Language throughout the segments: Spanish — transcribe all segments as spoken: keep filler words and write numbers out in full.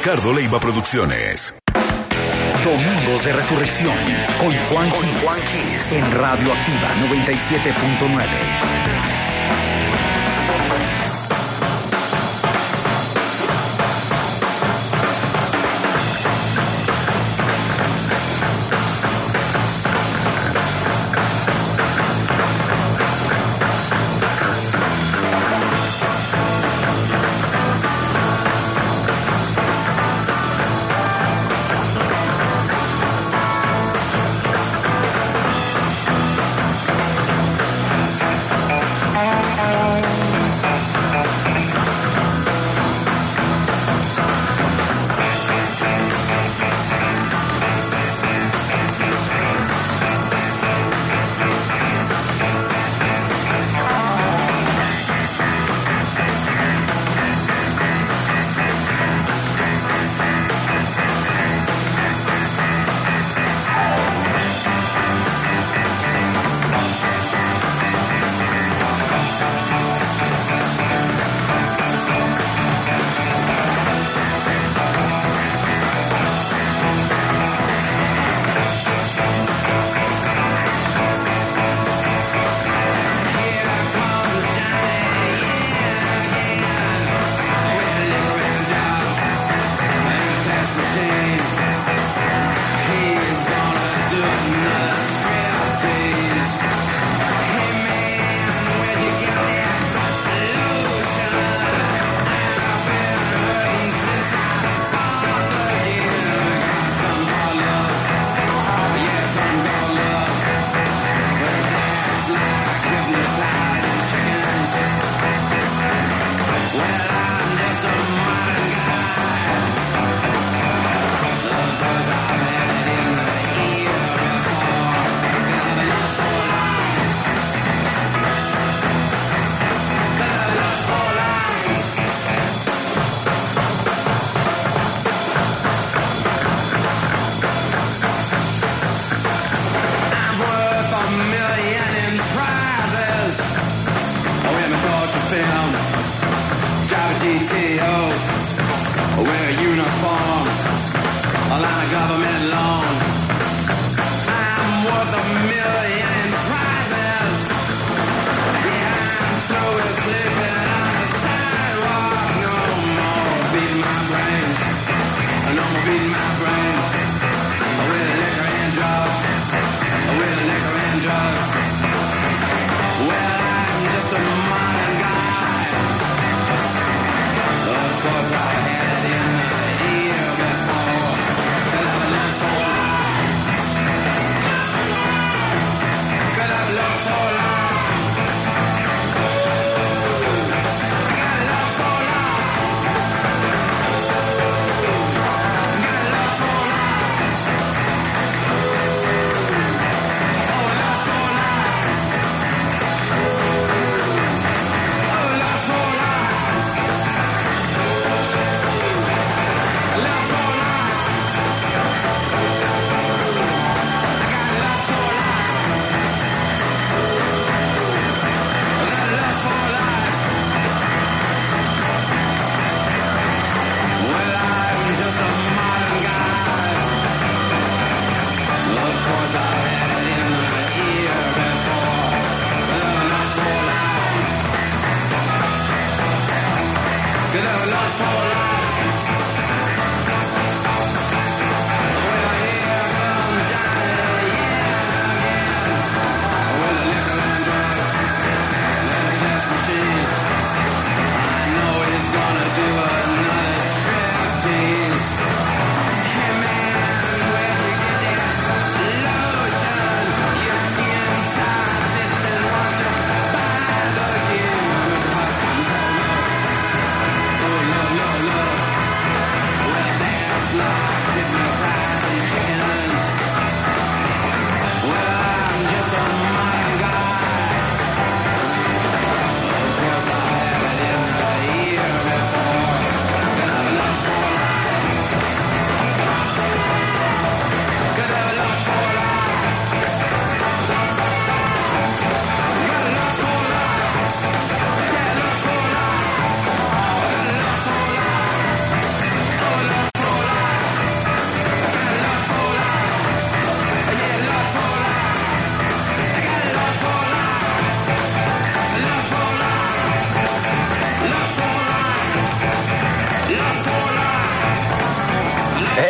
Ricardo Leiva Producciones. Domingos de Resurrección con Juan Con Gil, Juan Gil. en Radio Activa noventa y siete punto nueve.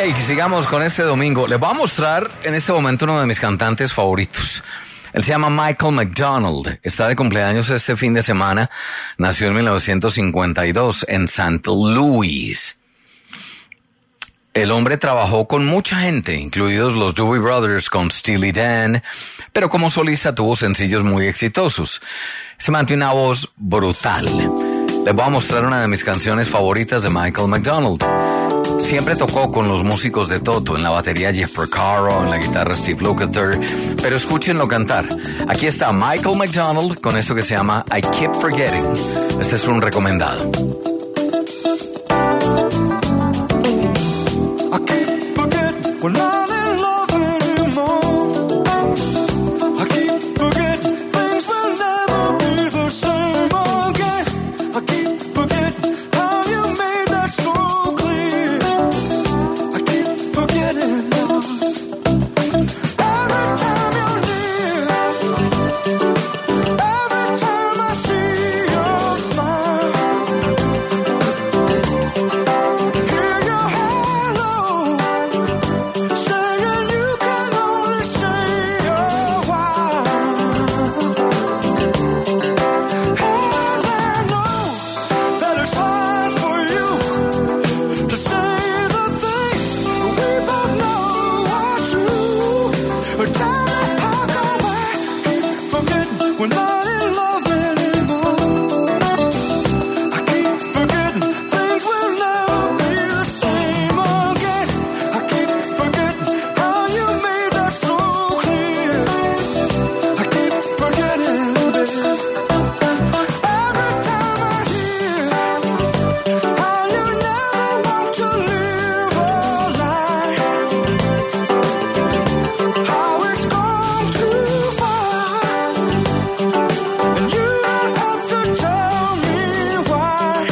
Hey, sigamos con este domingo. Les voy a mostrar en este momento uno de mis cantantes favoritos. Él se llama Michael McDonald. Está de cumpleaños este fin de semana. Nació en mil novecientos cincuenta y dos en Saint Louis. El hombre trabajó con mucha gente, incluidos los Doobie Brothers con Steely Dan, pero como solista tuvo sencillos muy exitosos. Se mantiene una voz brutal. Les voy a mostrar una de mis canciones favoritas de Michael McDonald. Siempre tocó con los músicos de Toto, en la batería Jeff Porcaro, en la guitarra Steve Lukather, pero escúchenlo cantar. Aquí está Michael McDonald con esto que se llama I Keep Forgetting. Este es un recomendado. I keep forgetting we're not in love anymore. I keep forgetting things will never be the same again. I keep forgetting how you made that so clear. I keep forgetting love. Every time you're near, every time I see your smile, hear your hello, saying you can only stay a while. And I know that it's hard for you to say the things we both know are true. But time I go back, keep forgetting we're not in love anymore. I keep forgetting things will never be the same again. I keep forgetting how you made that so clear. I keep forgetting, babe. Every time I hear how you never want to live a lie, how it's gone too far, and you don't have to tell me why.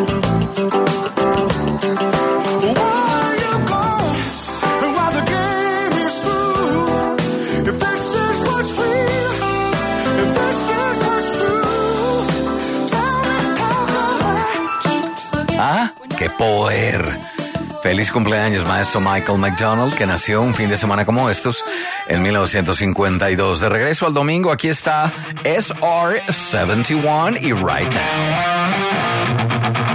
Why you gone, and why the game is through? If this is what's real, if this is what's true, tell me how come I Ah, qué poder. Feliz cumpleaños, maestro Michael McDonald, que nació un fin de semana como estos en mil novecientos cincuenta y dos. De regreso al domingo, aquí está S R setenta y uno y Right Now.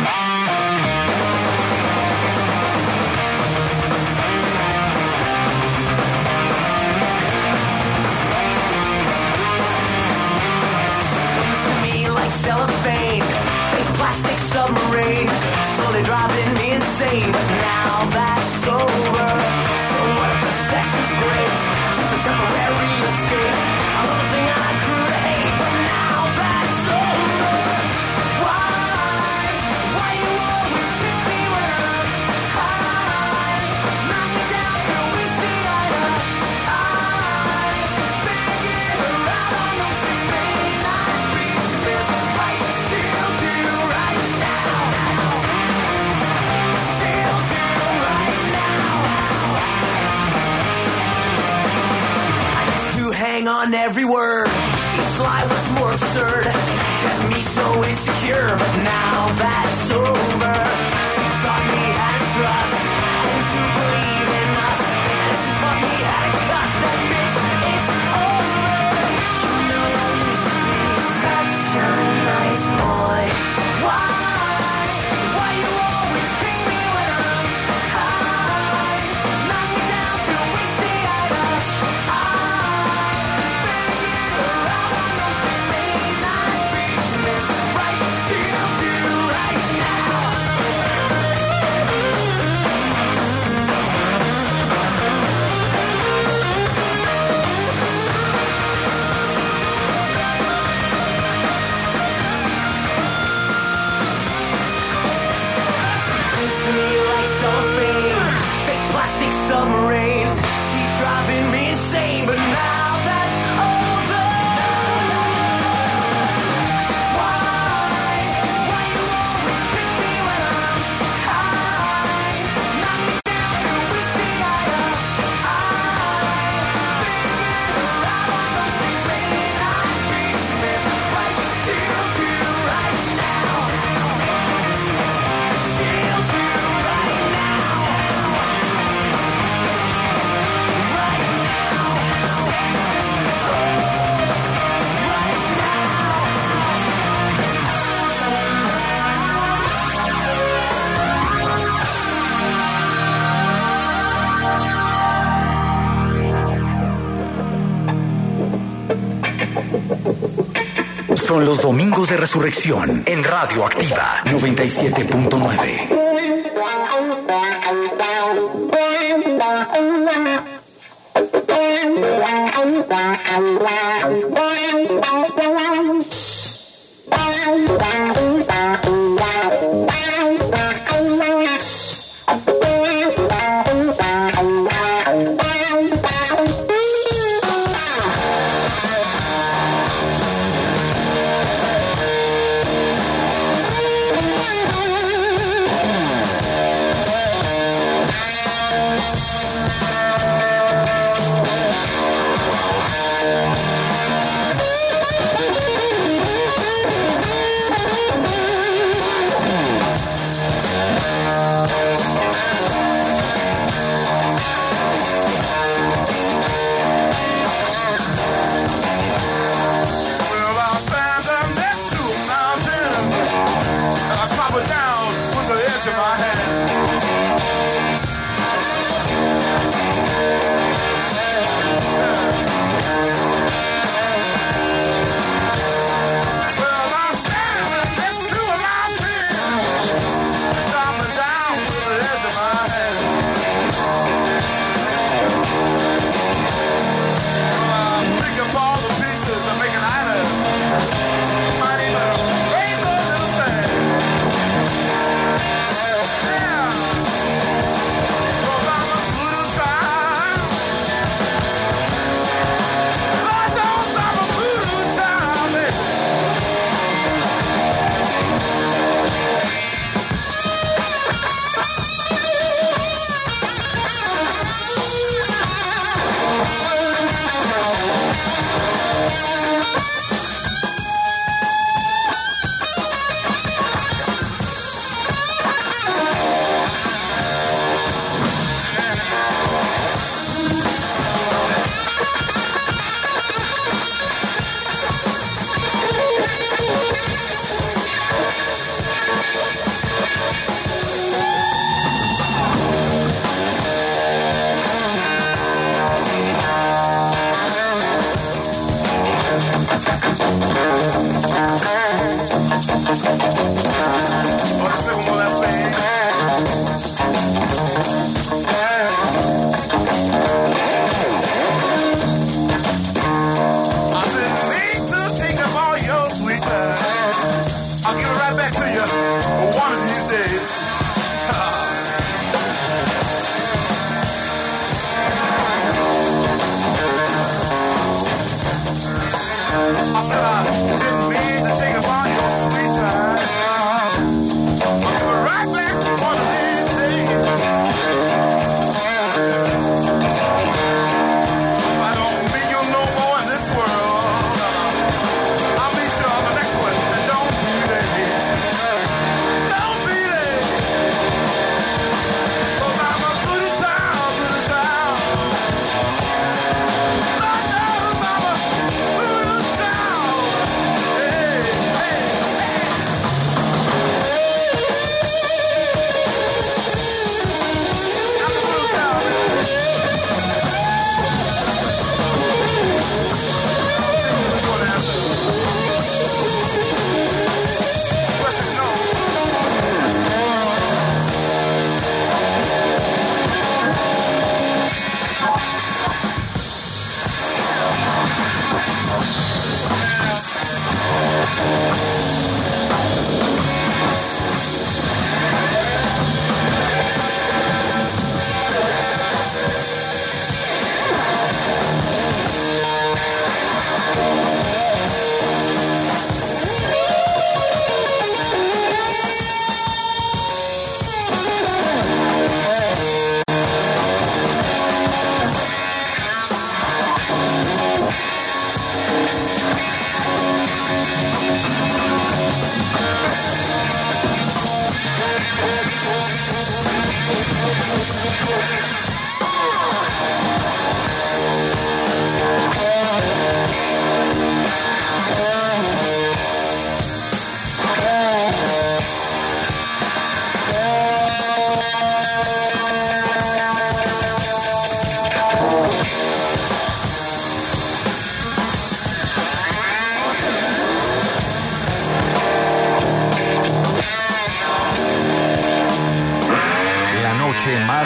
To me like cellophane, a plastic submarine, slowly driving me insane. But now that's over. So what if the sex was great? Just a temporary escape. Another thing I could hate, but now that's over. Why? Why you always keep me when I'm high? Knock me down till we see eye to eye. Figure out I know she may not be this right. Still do right now. Still do right now. I used to hang on every word. Each lie was more absurd. Kept me so insecure, but now that's over. She taught me how to trust and to believe in us. And she taught me how to cuss. That bitch, it's over. You know I used to be such a nice boy. Why? Why you always treat me when I'm high? Knock me down till we see eye to eye. Figure out I know she may not be this right. Still do right now. son los Domingos de Resurrección en Radio Activa noventa y siete punto nueve.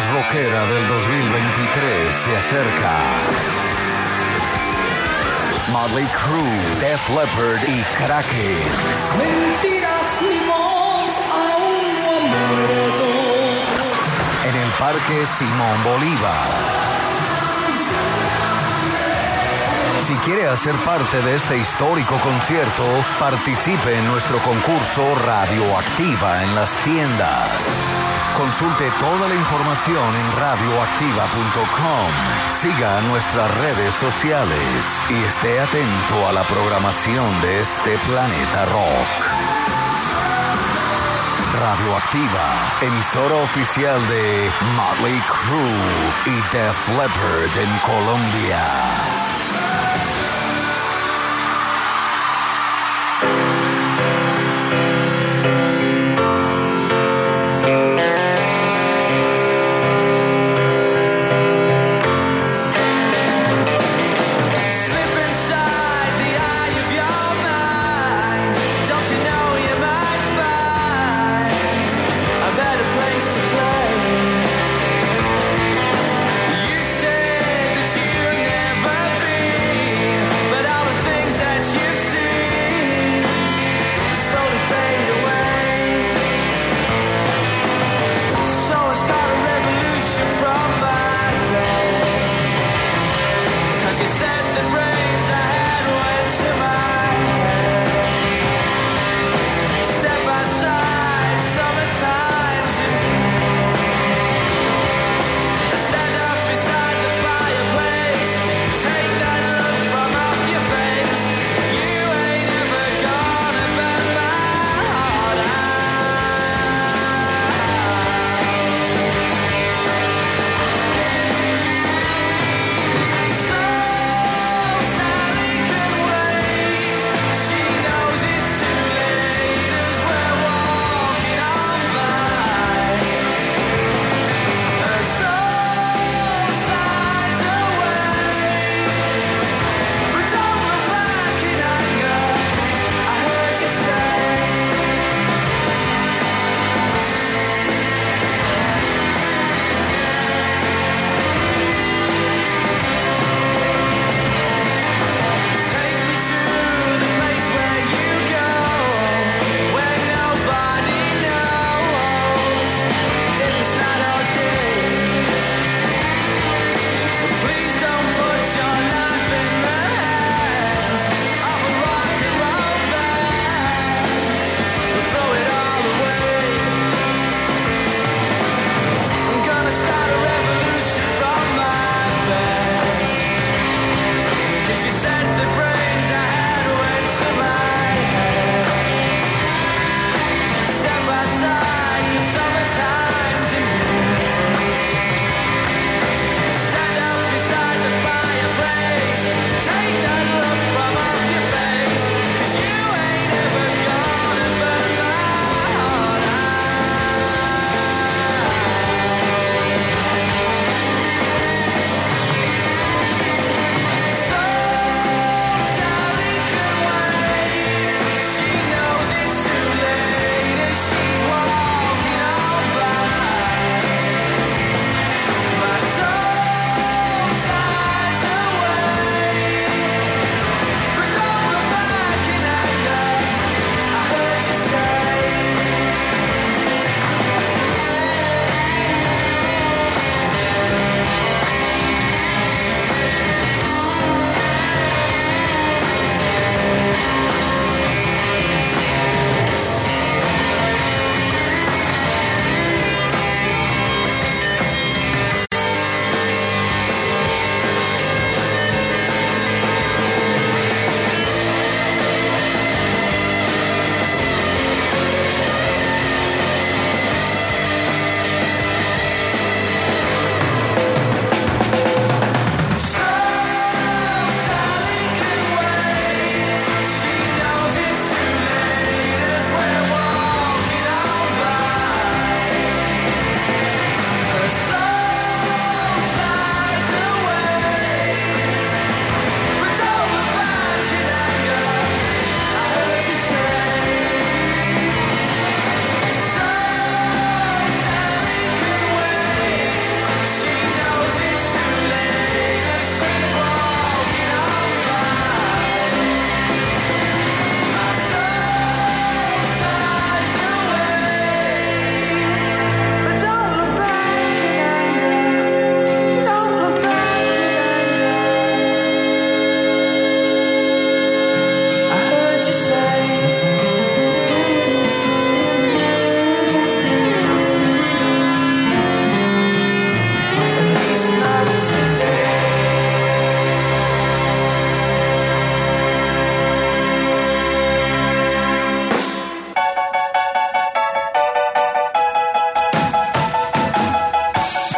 rockera del dos mil veintitrés se acerca. Motley Crue, Def Leppard y Crackhead. Mentiras, mi voz aún no ha muerto. En el Parque Simón Bolívar. Si quiere hacer parte de este histórico concierto, participe en nuestro concurso Radioactiva en las tiendas. Consulte toda la información en radioactiva punto com. Siga nuestras redes sociales y esté atento a la programación de este planeta rock. Radioactiva, emisora oficial de Motley Crue y Def Leppard en Colombia. Never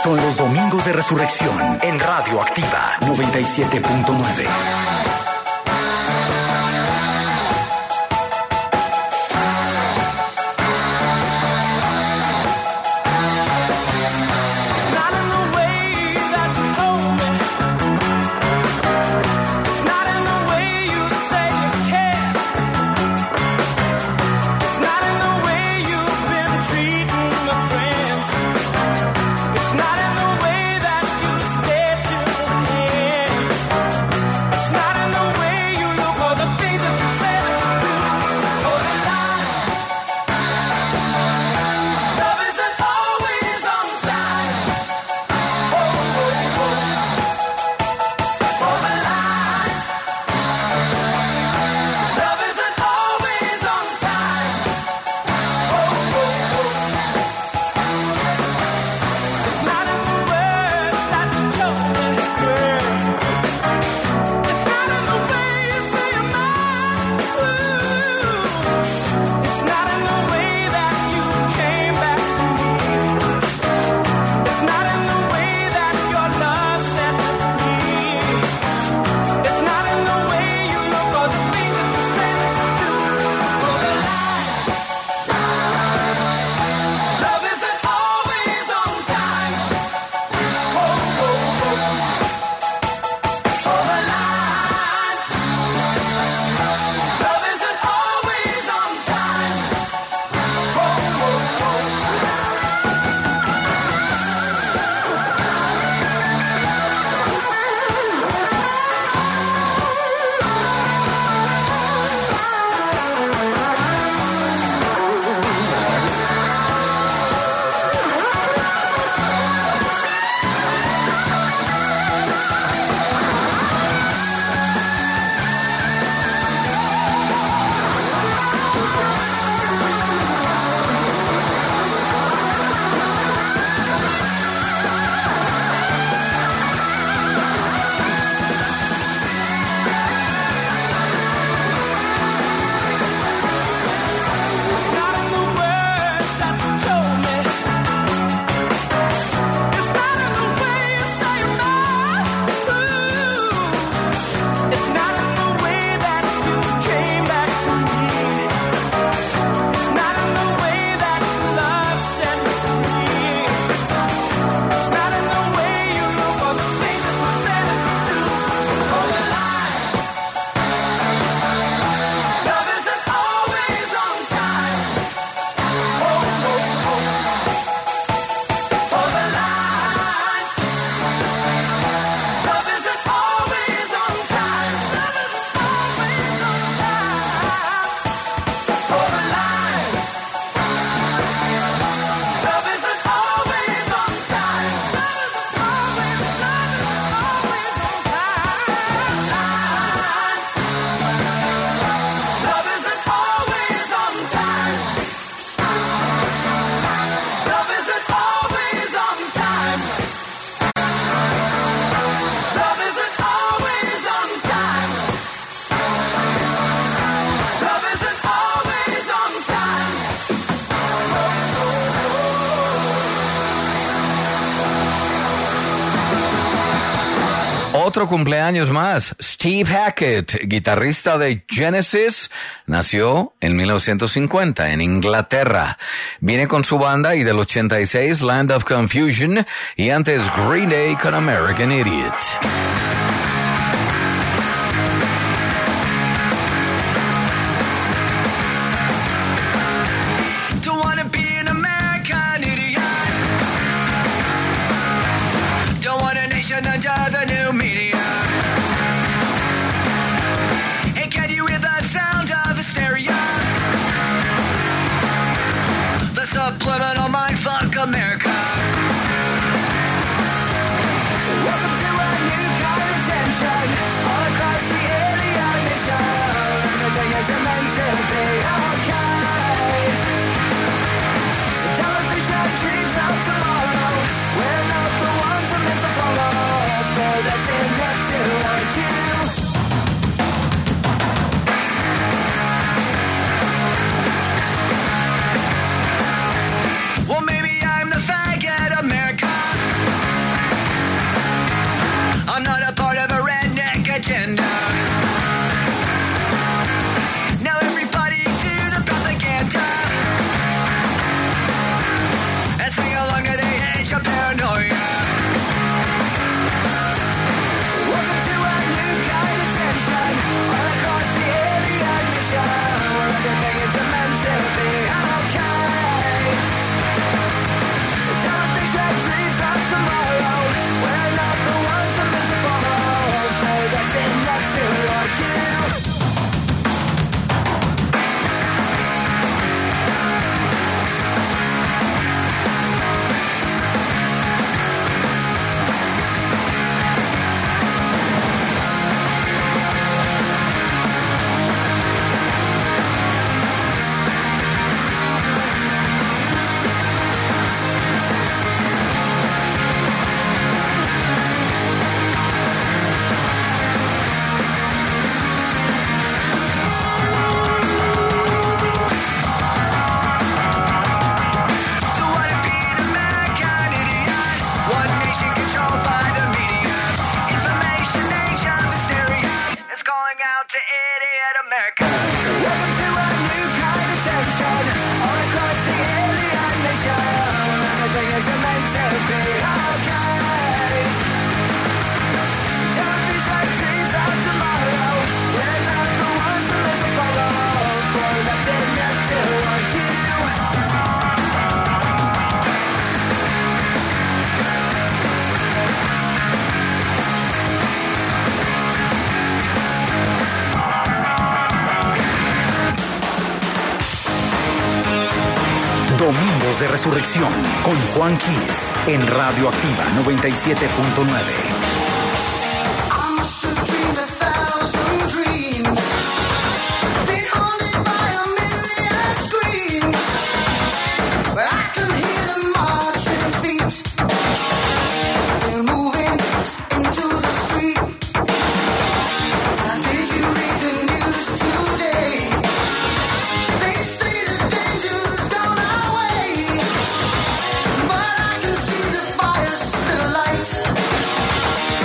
son los Domingos de Resurrección en Radio Activa noventa y siete punto nueve. Otro cumpleaños más. Steve Hackett, guitarrista de Genesis, nació en mil novecientos cincuenta en Inglaterra. Viene con su banda y del ochenta y seis Land of Confusion y antes Green Day con American Idiot. Under the new media. And can you hear the sound of hysteria? The subliminal mindfuck America. Welcome to a new kind of tension all across the alien nation. Everything isn't meant to be okay. Television dreams of tomorrow. We're not the ones I'm meant to follow. at America. Welcome to a new kind of tension all across the alien nation. Everything isn't meant to be okay. Don't be like dreams of tomorrow. We're not the ones to live and follow. For that's enough to want you. Domingos de Resurrección con Juan Quiles en Radio Activa noventa y siete punto nueve. I must have dreamed a thousand dreams, been haunted by a million screams, but I can hear them marching feet. They're moving into the street. Now did you read the news today? They say the danger's gone our way, but I can see the fire still light.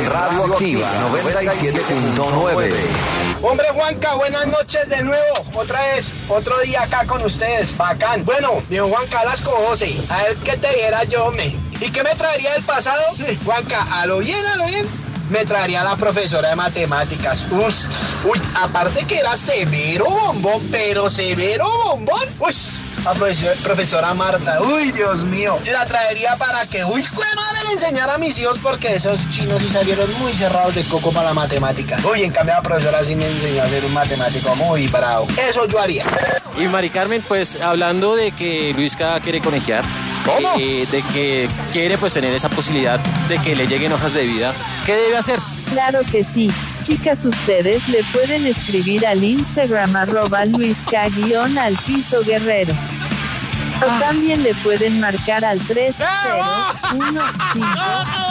Radio Activa noventa y siete punto nueve. Hombre Juanca, buenas noches de nuevo. Otra vez, otro día acá con ustedes. Bacán. Bueno, viejo Juanca las conoce. A ver qué te dijera yo, me. ¿Y qué me traería del pasado? Juanca, a lo bien, a lo bien. Me traería a la profesora de matemáticas. Uf, uy, aparte que era severo bombón, pero severo bombón. Uy, la profesor, profesora Marta. Uy, Dios mío. La traería para que, uy, qué madre, le enseñara a mis hijos porque esos chinos sí salieron muy cerrados de coco para la matemática. Uy, en cambio la profesora sí me enseñó a ser un matemático muy bravo. Eso yo haría. Y Mari Carmen, pues hablando de que Luisca quiere conejear. ¿Cómo? Eh, de que quiere pues tener esa posibilidad de que le lleguen hojas de vida. ¿Qué debe hacer? Claro que sí. Chicas, ustedes le pueden escribir al Instagram arroba luisca-al piso guerrero. O también le pueden marcar al tres cero uno cinco.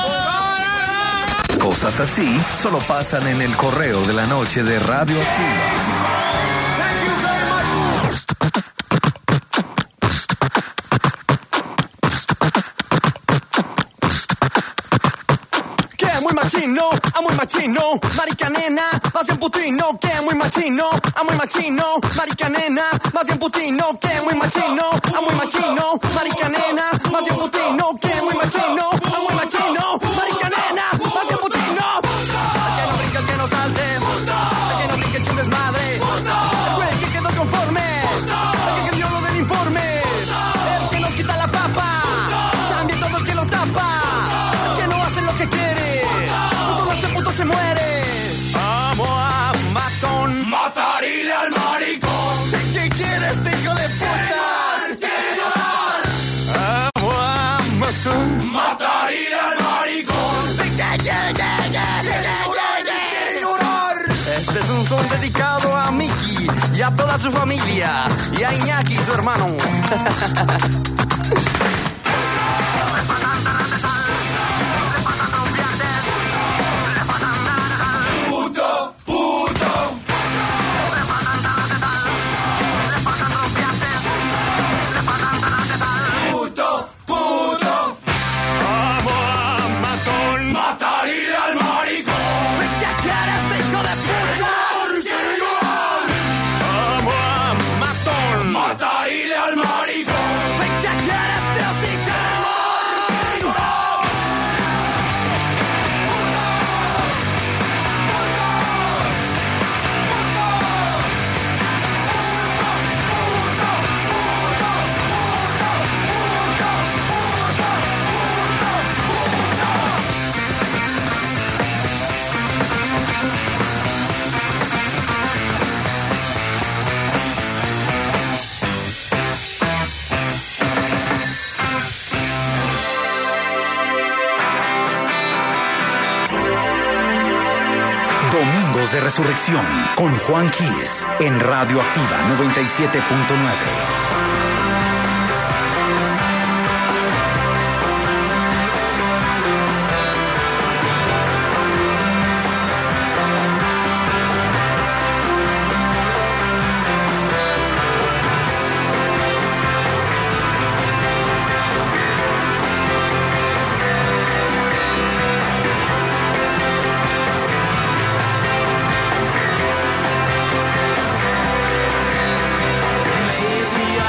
Cosas así solo pasan en el correo de la noche de Radio Activa. Muy machino, a muy machino, marica nena, más bien putino, que muy machino, a muy machino, marica nena, más bien putino, que muy machino, a muy machino, marica nena, más bien putino, que muy machino, a muy machino, marica nena, más bien putino. El que no brinca, el que no salte, el que no brinca, eche un desmadre, el güey que quedó conforme, el que escribió lo del informe, el que nos quita la papa, también todo el que lo tapa, el que no hace lo que quiere. Se muere. Vamos a matón. Matarile al maricón. ¿Qué quieres, hijo de puta? Quiere llorar. Vamos a matón. Matarile al maricón. Quiere llorar. Este es un son dedicado a Miki y a toda su familia y a Iñaki, su hermano. Domingos de Resurrección con Juan Quies en Radio Activa noventa y siete punto nueve. Maybe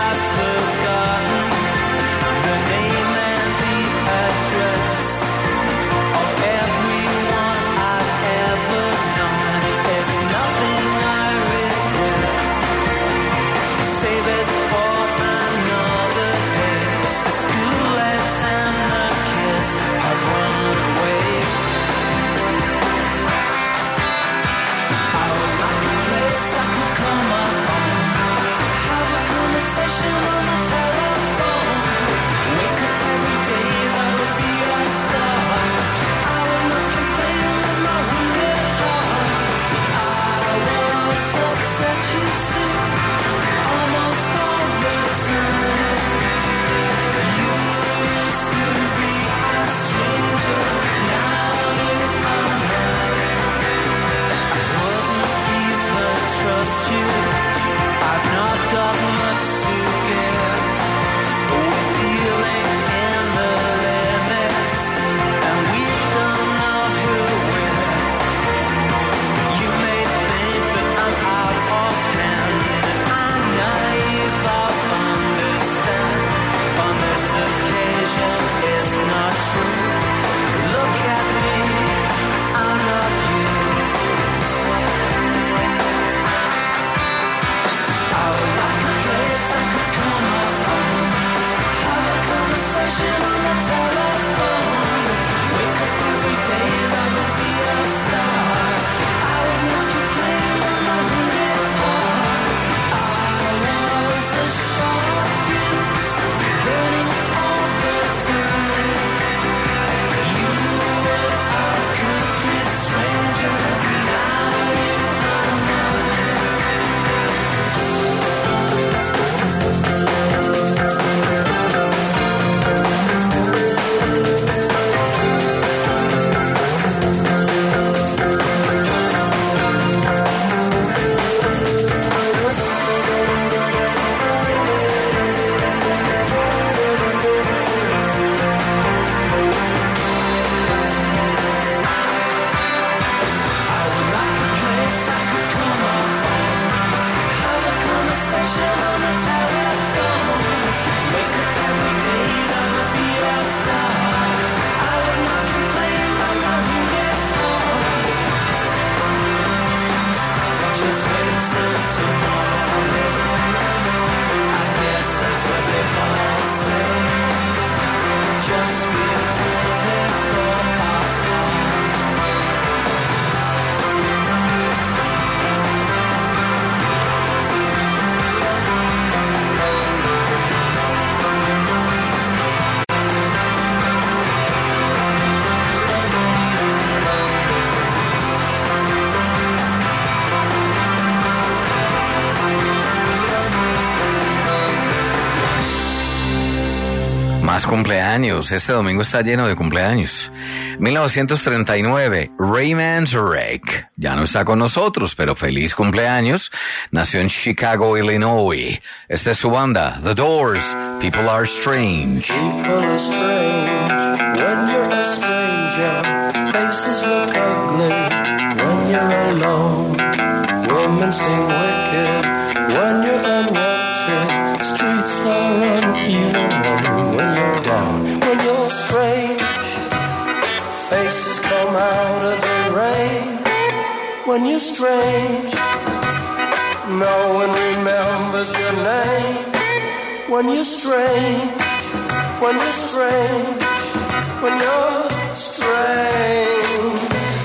Más cumpleaños. Este domingo está lleno de cumpleaños. mil novecientos treinta y nueve, Ray Manzarek. Ya no está con nosotros, pero feliz cumpleaños. Nació en Chicago, Illinois. Esta es su banda, The Doors. People Are Strange. People are strange when you're a stranger. Faces look ugly when you're alone. Women seem wicked when you're unwanted. Streets are uneven when you're down. When you're strange, faces come out of the rain. When you're strange, no one remembers your name. When you're strange, when you're strange, when you're strange.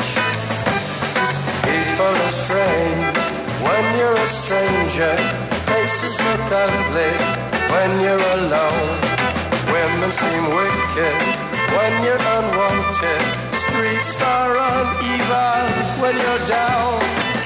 People are strange when you're a stranger. Faces look ugly when you're alone. Women seem wicked when you're unwanted. Streets are uneven when you're down.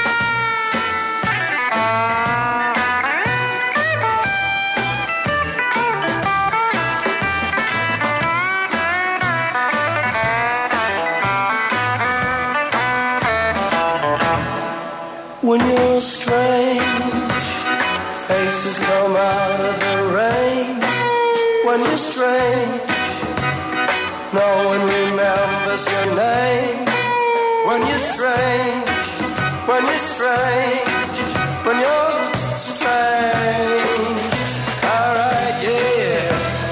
When you're strange, faces come out of the rain. When you're strange, no one remembers your name. When you're strange, when you're strange, when you're strange. Alright, yeah.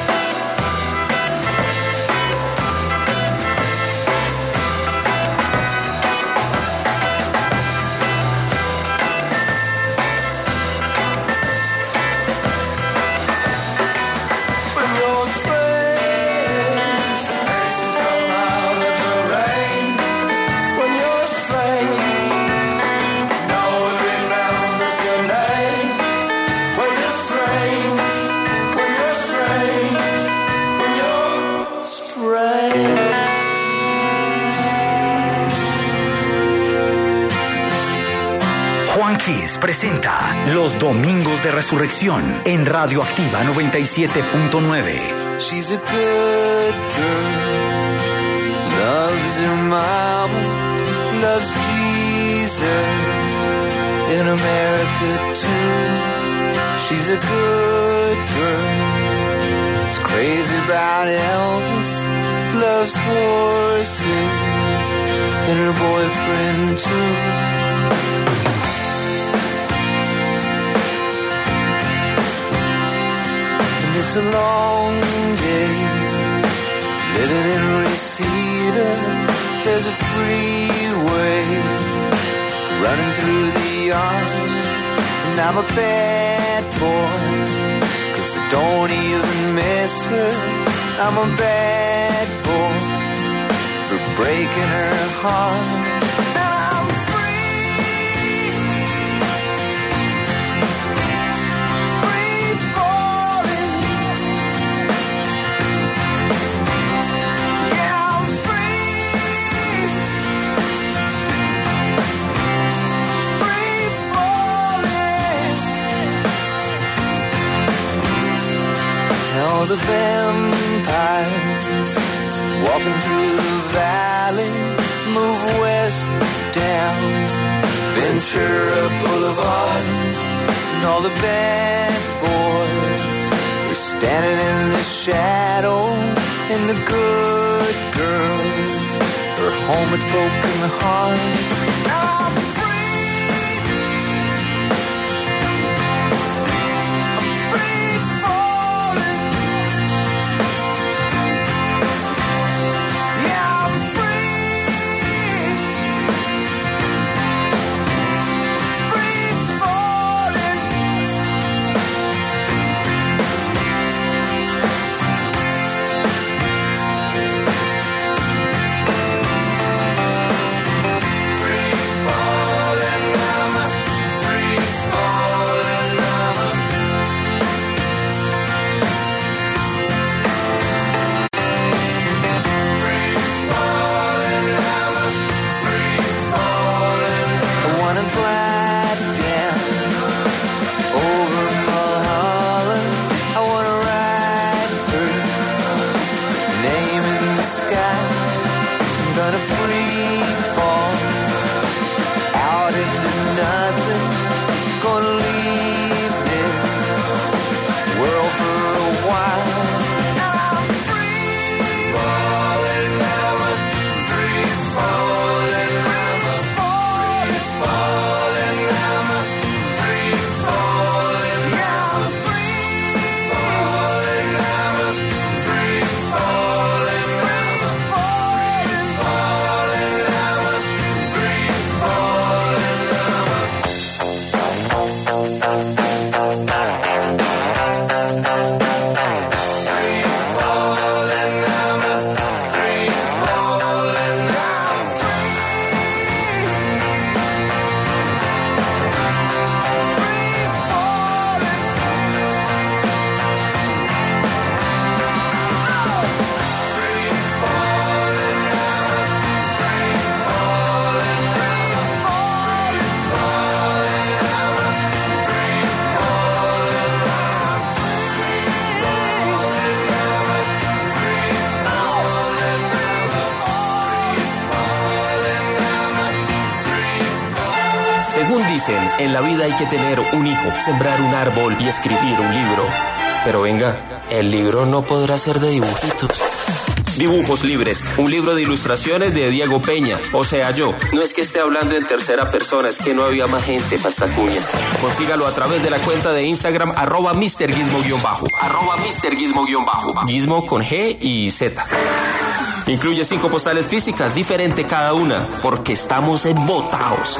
Kiss presenta Los Domingos de Resurrección en Radioactiva noventa y siete punto nueve. She's a good girl, loves her mama, loves Jesus, in America too. She's a good girl, is crazy about Elvis, loves horses, and her boyfriend too. It's a long day, living in Reseda. There's a freeway running through the yard, and I'm a bad boy, 'cause I don't even miss her. I'm a bad boy for breaking her heart. All the vampires walking through the valley move west down Ventura Boulevard, and all the bad boys are standing in the shadows, and the good girls are home with broken hearts. I'm free. dicen, en la vida hay que tener un hijo, sembrar un árbol y escribir un libro. Pero venga, el libro no podrá ser de dibujitos. Dibujos Libres, un libro de ilustraciones de Diego Peña, o sea yo. No es que esté hablando en tercera persona, es que no había más gente para esta cuña. Consígalo a través de la cuenta de Instagram, arroba Mister Gizmo guión bajo, arroba Mister Gizmo guión bajo, Gizmo con G y Z. Incluye cinco postales físicas, diferente cada una, porque estamos embotados.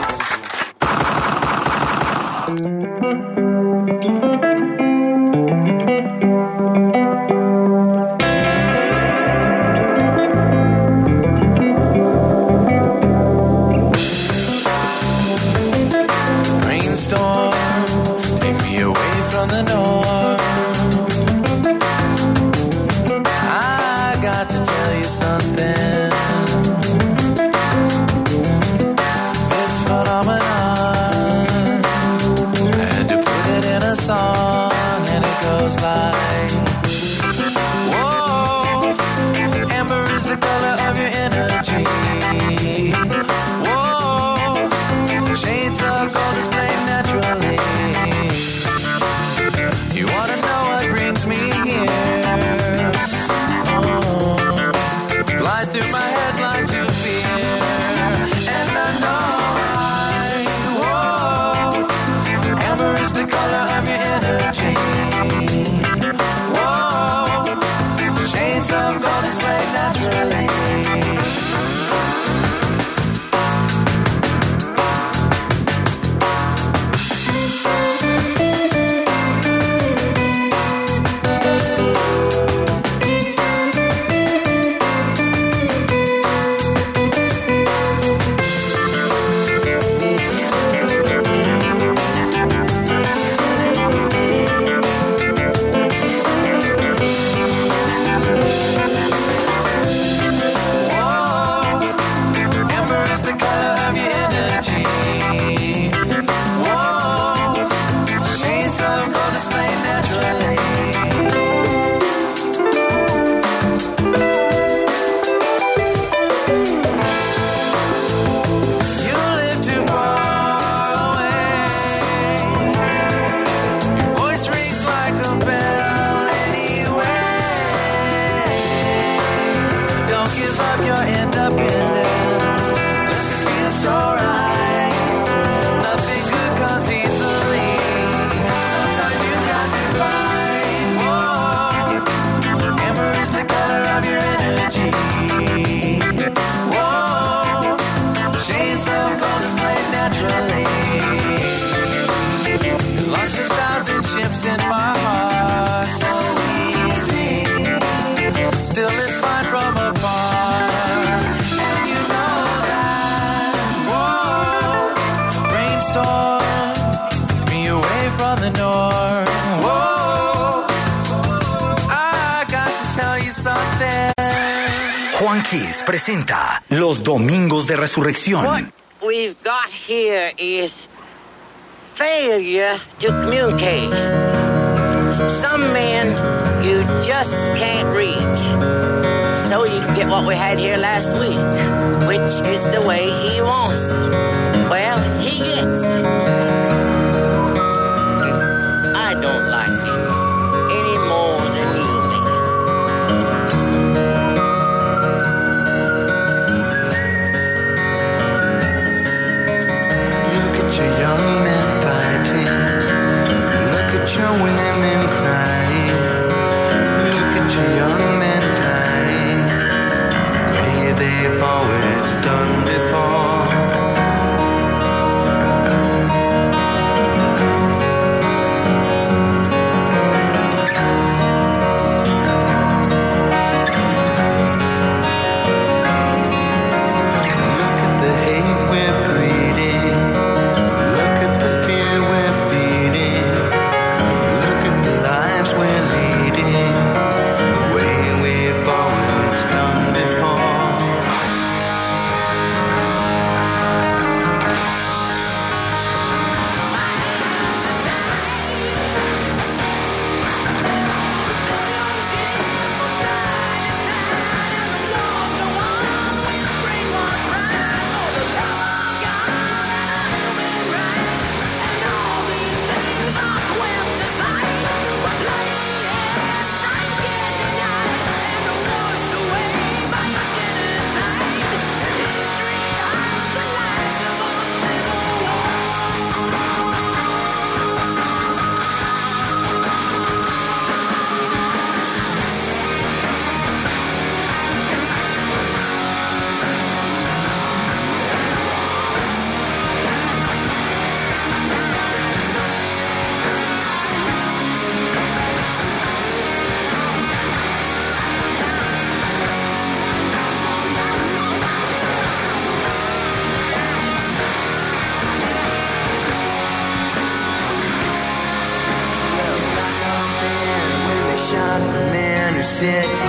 Juan Kiss presenta Los Domingos de Resurrección. What we've got here is failure to communicate. Some men you just can't reach. So you get what we had here last week, which is the way he wants it. Well, he gets it. I don't like it any more than you do. Look at your young men fighting. Look at your women crying. Look at your young men dying. The way they've always done before.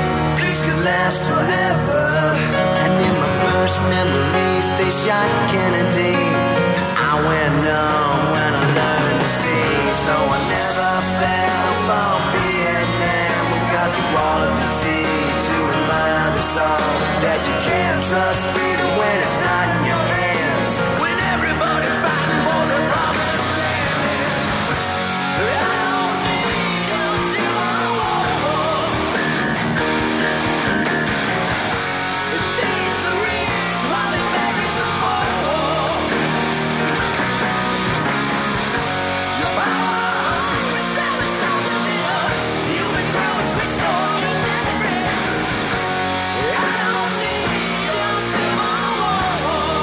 peace could last forever. And in my first memories, they shot Kennedy. I went numb when I learned to see, so I never fell for Vietnam. We got the wall of the sea to remind us all that you can't trust freedom when it's not in your hands. When everybody's fighting for the promised land. I don't need to see my war. It feeds the rich while it buries the poor. Your power is selling something in a human grocery store. Ain't that rich? I don't need to see my war.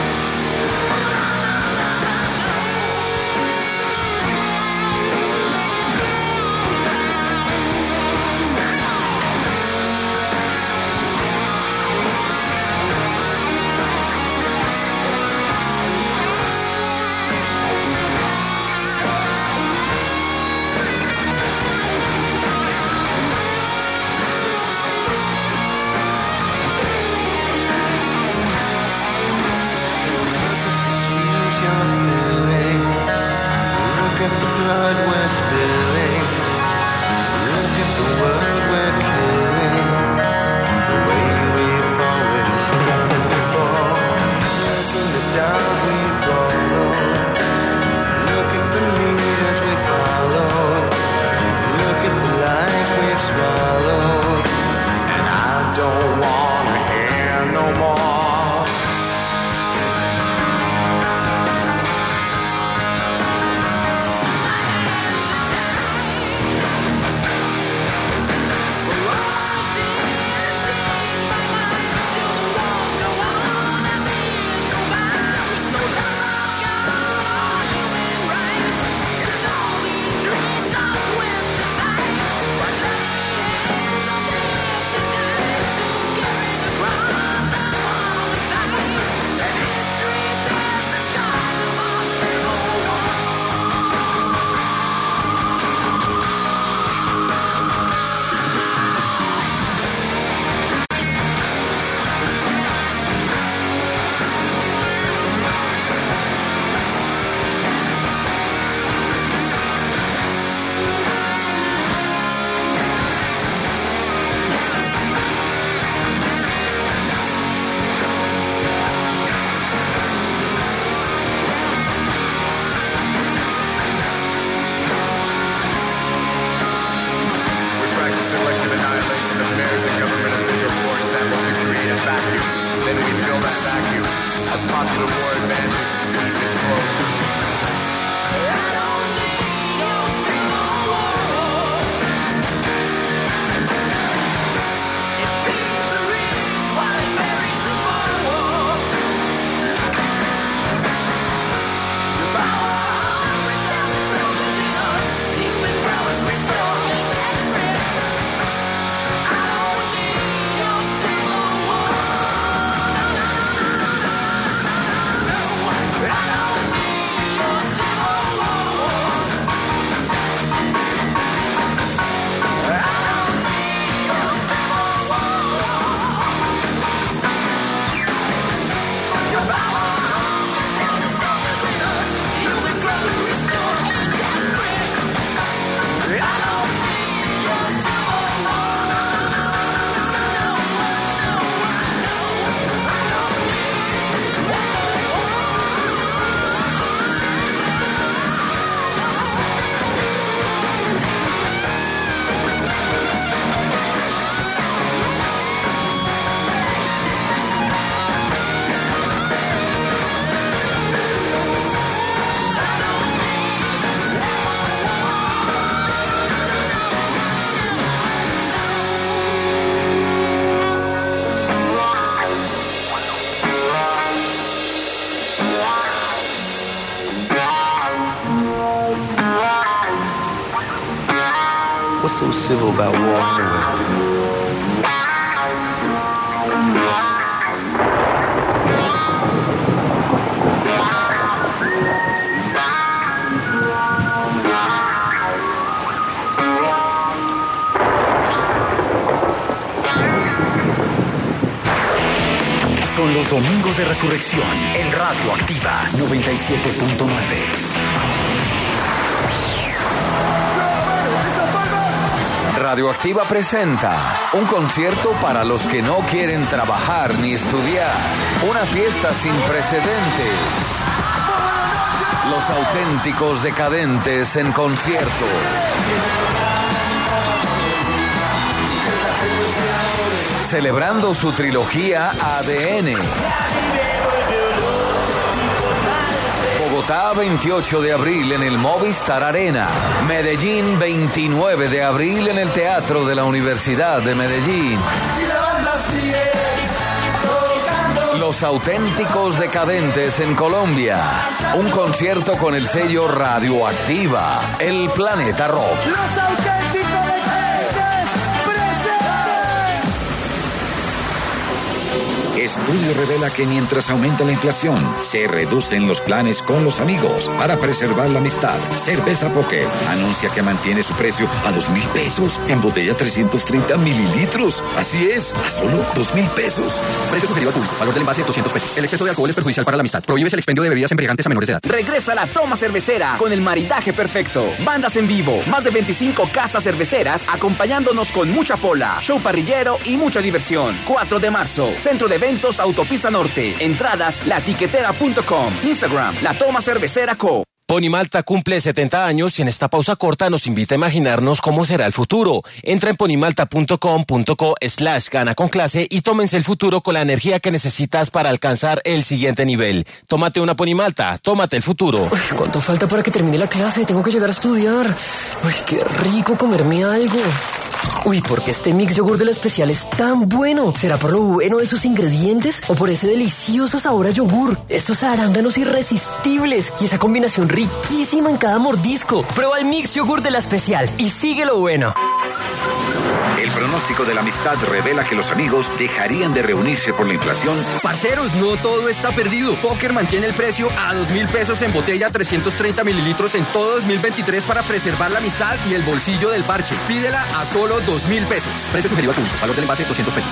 Shoes you're filling. Look at the blood we're spilling. Look at the world we're killing. The way we've always done it before. Look in the dark we follow. Look at the leaders we followed. Look at the lies we've swallowed. And I don't wanna hear no more. We practice selective annihilation of mayors and government officials for example to create a vacuum. Then we fill that vacuum. As popular war advances, sees its closure. What's so civil about war anyway? son los Domingos de Resurrección en Radio Activa noventa y siete punto nueve. Radioactiva presenta un concierto para los que no quieren trabajar ni estudiar. Una fiesta sin precedentes. Los auténticos decadentes en concierto. Celebrando su trilogía A D N. Bogotá, veintiocho de abril en el Movistar Arena. Medellín, veintinueve de abril en el Teatro de la Universidad de Medellín. Los auténticos decadentes en Colombia. Un concierto con el sello Radioactiva. El Planeta Rock. Los auténticos decadentes presentes. Estudio revela que mientras aumenta la inflación, se reducen los planes con los amigos para preservar la amistad. Cerveza Poker anuncia que mantiene su precio a dos mil pesos en botella trescientos treinta mililitros. Así es, a solo dos mil pesos. Precio sugerido al público. Valor del envase doscientos pesos. El exceso de alcohol es perjudicial para la amistad. Prohíbes el expendio de bebidas embriagantes a menores de edad. Regresa la toma cervecera con el maridaje perfecto. Bandas en vivo, más de veinticinco casas cerveceras acompañándonos con mucha pola, show parrillero y mucha diversión. cuatro de marzo, Centro de Eventos Autopista Norte. Entradas latiquetera punto com. Instagram, La Toma Cervecera Co. Pony Malta cumple setenta años y en esta pausa corta nos invita a imaginarnos cómo será el futuro. Entra en ponymalta punto com punto co slash gana con clase y tómense el futuro con la energía que necesitas para alcanzar el siguiente nivel. Tómate una Pony Malta, tómate el futuro. Uy, ¿cuánto falta para que termine la clase? Tengo que llegar a estudiar. Uy, qué rico comerme algo. Uy, ¿por qué este mix yogur de la especial es tan bueno? ¿Será por lo bueno de sus ingredientes o por ese delicioso sabor a yogur? Estos arándanos irresistibles y esa combinación riquísima en cada mordisco. Prueba el mix yogur de la especial y sigue lo bueno. El pronóstico de la amistad revela que los amigos dejarían de reunirse por la inflación. Parceros, no todo está perdido. Poker mantiene el precio a dos mil pesos en botella trescientos treinta mililitros en todo dos mil veintitrés para preservar la amistad y el bolsillo del parche. Pídela a solo dos mil pesos. Precio sugerido al público. Valor del envase doscientos pesos.